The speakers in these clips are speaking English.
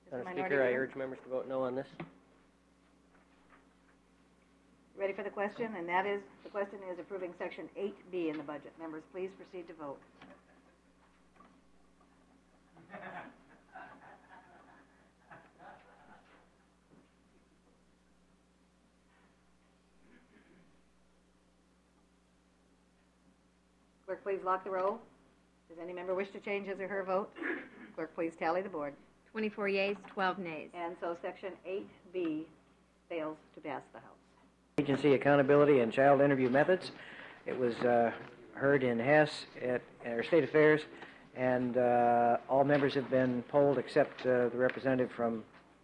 Madam Speaker, I urge members to vote no on this. Ready for the question? And that is, the question is approving Section 8B in the budget. Members, please proceed to vote. Clerk, please lock the roll. Does any member wish to change his or her vote? Clerk, please tally the board. 24 yeas, 12 nays. And so Section 8B fails to pass the House. Agency accountability and child interview methods. It was heard in Hess at our State Affairs, and all members have been polled except the representative from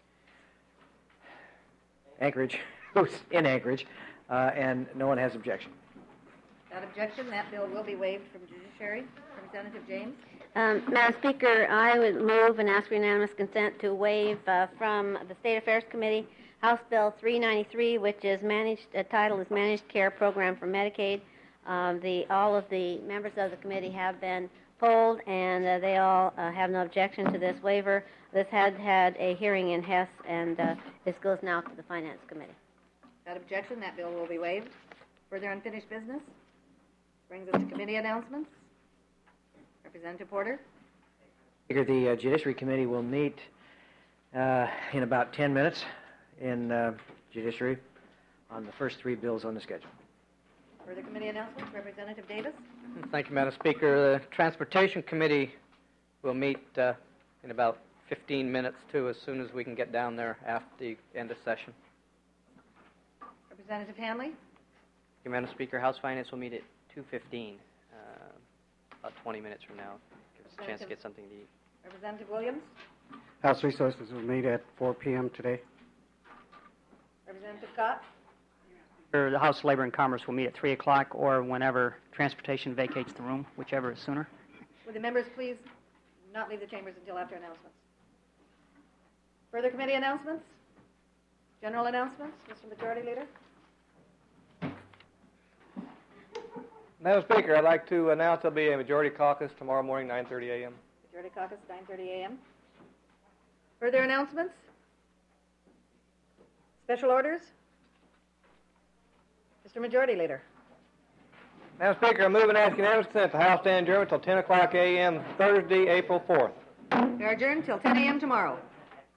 Anchorage, who's in Anchorage, and no one has objection. Without objection, that bill will be waived from Judiciary. Representative James. Madam Speaker, I would move and ask for unanimous consent to waive from the State Affairs Committee House Bill 393, which is title is Managed Care Program for Medicaid. All of the members of the committee have been polled, and they all have no objection to this waiver. This had a hearing in Hess, and this goes now to the Finance Committee. Without objection, that bill will be waived. Further unfinished business brings us to committee announcements. Representative Porter. Speaker, the Judiciary Committee will meet in about 10 minutes in Judiciary on the first three bills on the schedule. Further committee announcements. Representative Davis. Thank you, Madam Speaker. The Transportation Committee will meet in about 15 minutes, too, as soon as we can get down there after the end of session. Representative Hanley. Thank you, Madam Speaker. House Finance will meet at 2:15, about 20 minutes from now. Give us a chance to get something to eat. Representative Williams. House Resources will meet at 4 p.m. today. Representative Cott. The House Labor and Commerce will meet at 3 o'clock or whenever Transportation vacates the room, whichever is sooner. Would the members please not leave the chambers until after announcements? Further committee announcements? General announcements? Mr. Majority Leader. Madam Speaker, I'd like to announce there'll be a majority caucus tomorrow morning, 9:30 a.m. Majority caucus, 9:30 a.m. Further announcements? Special orders? Mr. Majority Leader. Madam Speaker, I move and ask unanimous consent the House stand adjourned until 10 o'clock a.m. Thursday, April 4th. We are adjourned till 10 a.m. tomorrow.